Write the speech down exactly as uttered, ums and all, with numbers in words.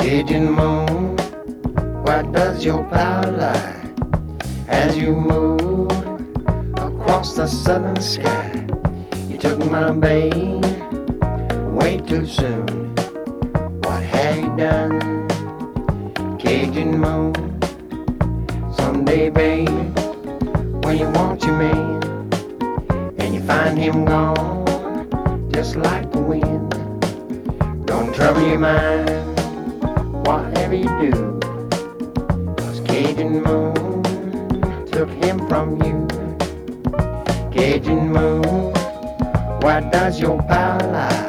Cajun moon, where does your power lie? As you move across the southern sky, you took my babe way too soon. What have you done, Cajun moon? Someday, babe, when you want your man and you find him gone, just like the wind, don't trouble your mind, whatever you do, 'cause Cajun moon took him from you. Cajun moon, where does your power lie?